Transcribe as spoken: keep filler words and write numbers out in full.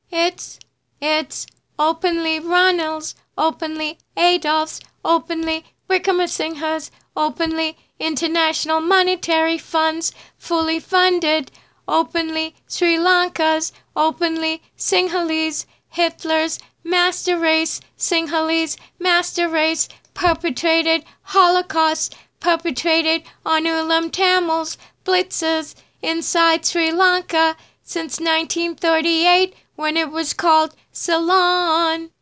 It's, it's openly Ronald's, openly Adolf's, openly Wickramasinghe's, openly International Monetary Fund's, fully funded, openly Sri Lanka's, openly Sinhalese, Hitler's master race, Sinhalese master race, perpetrated Holocaust, perpetrated on Ulam Tamils, blitzes inside Sri Lanka since nineteen thirty-eight when it was called Ceylon.